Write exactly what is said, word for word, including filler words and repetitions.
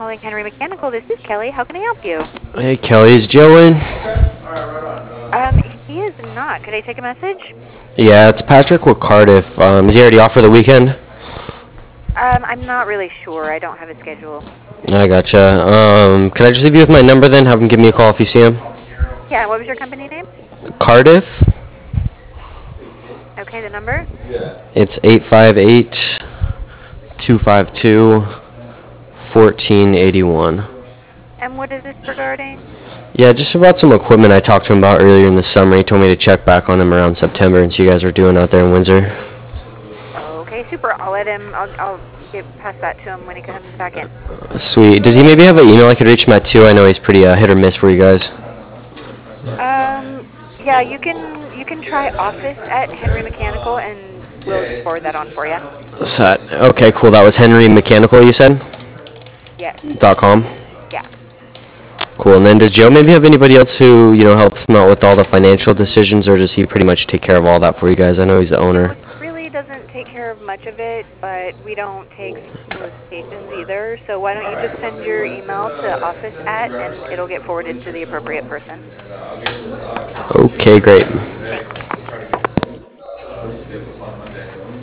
calling Henry Mechanical. This is Kelly. How can I help you? Hey, Kelly, is Joe in? Um, he is not. Could I take a message? Yeah, it's Patrick with Cardiff. Um, is he already off for the weekend? Um, I'm not really sure. I don't have a schedule. I gotcha. Um, can I just leave you with my number then? Have him give me a call if you see him. Yeah, what was your company name? Cardiff. Okay, the number? It's eight five eight, two five two, one four eight one. And what is this regarding? Yeah, just about some equipment I talked to him about earlier in the summer. He told me to check back on him around September and see you guys were doing out there in Windsor. Okay, super. I'll let him, I'll, I'll get, pass that to him when he comes back in. Sweet. Does he maybe have an email I could reach him at too? I know he's pretty uh, hit or miss for you guys. Um, yeah, you can, you can try office at Henry Mechanical and we'll just forward that on for you. Set. Okay, cool. That was Henry Mechanical, you said? Yes. Dot com? Yeah. Cool. And then does Joe maybe have anybody else who, you know, helps him out with all the financial decisions, or does he pretty much take care of all that for you guys? I know he's the owner. Really doesn't take care of much of it, but we don't take solicitations either. So why don't you just send your email to office at, and it'll get forwarded to the appropriate person. Okay, great. Thanks.